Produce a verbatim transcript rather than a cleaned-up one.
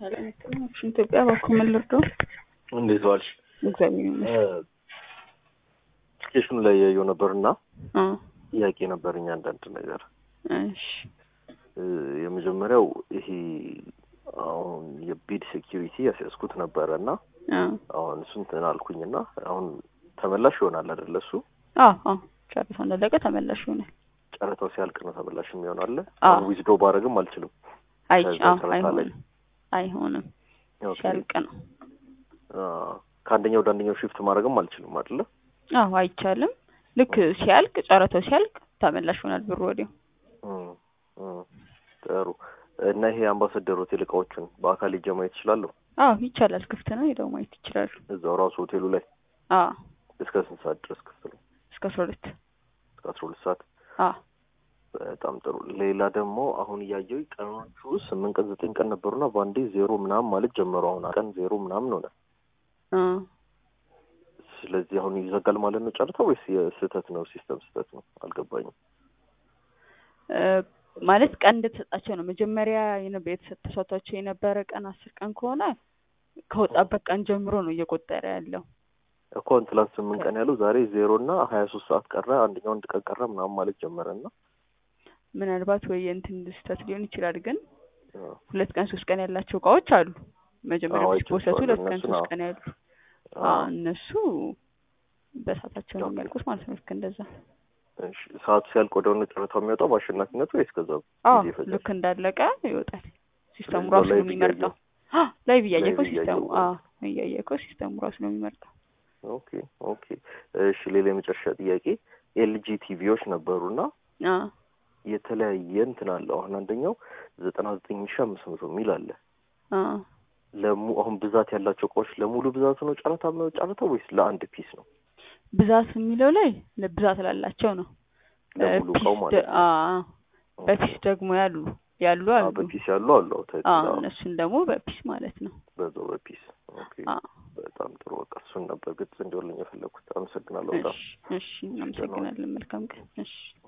ሰላም አክሽን ኢትዮጵያ ባኮመን ልርዶ እንዴት ዋልሽ? እግዚአብሔር ይመስገን። ስቴሽኑ ላይ ያየው ነበርና አ ጥያቄ ነበርኛ አንዳንድ ነገር። እሺ የመጀመሪያው ይሄ አሁን የቢድ ሴኩሪቲ ያስያዝኩት ነበርና አ አሁን እሱን ተናልኩኝና አሁን ተመላሽ ይሆናል አይደል? እሱ አ አ ጨርሶ እንደለቀ ተመላሽ ይሆናል። ጨረታው ሲያልቅ ነው ተመላሽ የሚሆነው አይደል? አሁን ዊዝድሮ ባረግም አልችልም። አይ አይሆንም አይሆንም ሲያልቅ ነው። አ ከአንደኛው ወደ አንደኛው ሽፍት ማድረግም አልችልም አይደል? አዎ አይቻልም። ልክ ሲያልቅ ጨረታው ሲያልቅ ተመላሽ ይሆናል ብሩ ወዲያው። እም እም ጥሩ እና ይሄ አምባሳደር ሆቴል እቃዎችን በአካል ሄጄ ማየት እችላለሁ? አዎ ይቻላል። ክፍት ነው። ሄደው ማየት ይችላሉ። እዛው ራሱ ሆቴሉ ላይ? አዎ። እስከ ስንት ሰዓት ድረስ ክፍት ነው? እስከ አስራ ሁለት እስከ አስራ ሁለት ሰዓት? አዎ። በጣም ጥሩ። ሌላ ደግሞ አሁን ያየው ቀኖቹ ስምንት ቀን ዘጠኝ ቀን ነበርና ባንዴ ዜሮ ምናምን ማለት ጀመሩ። አሁን ቀን ዜሮ ምናምን ሆነ። አ ስለዚህ አሁን ይዘጋል ማለት ነው ጨርታው ወይስ የስተት ነው? ሲስተም ስተት ነው? አልገባኝም። እ ማለት ቀን እንደተሰጣቸው ነው መጀመሪያ የነበረ የተሰጣቸው የነበረ ቀን አስር ቀን ከሆነ ከወጣበት ቀን ጀምሮ ነው እየቆጠረ ያለው እኮ ትላንት ስምንት ቀን ያለው ዛሬ ዜሮ እና ሀያ ሶስት ሰዓት ቀረ፣ አንደኛው አንድ ቀን ቀረ ምናምን ማለት ጀመረና ምናልባት ወይ እንትን ስተት ሊሆን ይችላል። ግን ሁለት ቀን ሶስት ቀን ያላቸው እቃዎች አሉ። መጀመሪያ ቢስፖሰቱ ሁለት ቀን ሶስት ቀን ያሉ አዎ እነሱ በሰዓታቸው ነው የሚያልቁት ማለት ነው። ልክ እንደዛ። እሺ ሰዓቱ ሲያልቅ ወደ ነው ጨረታው የሚወጣው በአሸናፊነቱ ወይስ ከዛው ጊዜ ይፈጃል? ልክ እንዳለቀ ይወጣል። ሲስተሙ ራሱ ነው የሚመርጠው። አዎ ላይ ብያየው ሲስተሙ አዎ ያየው ሲስተሙ ራሱ ነው የሚመርጠው። ኦኬ ኦኬ። እሺ ሌላ የመጨረሻ ጥያቄ ኤልጂ ቲቪዎች ነበሩና አዎ የተለያየ እንትን አለው። አሁን አንደኛው ዘጠና ዘጠኝ ሺህ አምስት መቶ ሚል አለ። አዎ ለሙ አሁን ብዛት ያላቸው እቃዎች ለሙሉ ብዛት ነው ጨረታ ነው ጨረታው ወይስ ለአንድ ፒስ ነው? ብዛት የሚለው ላይ ለብዛት ላላቸው ነው። ለሙሉ እቃው ማለት ነው። አዎ በፒስ ደግሞ ያሉ ያሉ አሉ። በፒስ ያሉ አሉ። አዎ እነሱን ደግሞ በፒስ ማለት ነው። በዛው በፒስ ኦኬ። በጣም ጥሩ። በቃ እሱን ነበር ግልጽ እንዲሆንልኝ የፈለኩት። አመሰግናለሁ በጣም። እሺ እሺ፣ አመሰግናለሁ። መልካም ቀን። እሺ